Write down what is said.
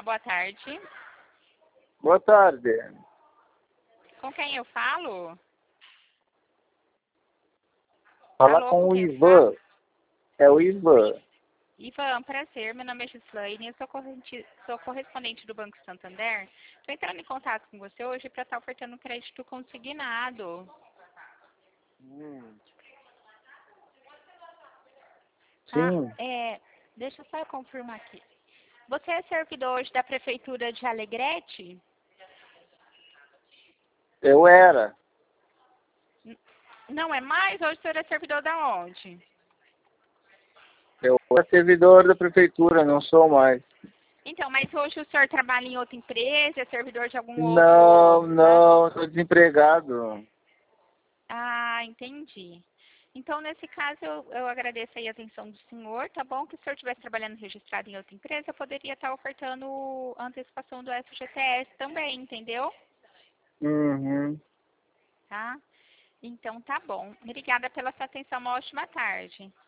boa tarde. Boa tarde. Com quem eu falo? Fala Alô, com o quem eu Ivan. falo? É o Ivan. Ivan, prazer. Meu nome é Gislaine, eu sou correspondente do Banco Santander. Estou entrando em contato com você hoje para estar ofertando um crédito consignado. Tá? Sim, Deixa eu só confirmar aqui. Você é servidor hoje da Prefeitura de Alegrete? eu era. Não é mais? Hoje o senhor é servidor da onde? Eu era servidor da prefeitura, não sou mais. Então, mas hoje o senhor trabalha em outra empresa, é servidor de algum outro... Não, estou desempregado. Ah, entendi. Então, nesse caso, eu agradeço aí a atenção do senhor, tá bom? Que se o senhor estivesse trabalhando registrado em outra empresa, eu poderia estar ofertando a antecipação do FGTS também, entendeu? Uhum. Tá? Então, tá bom. Obrigada pela sua atenção, uma ótima tarde.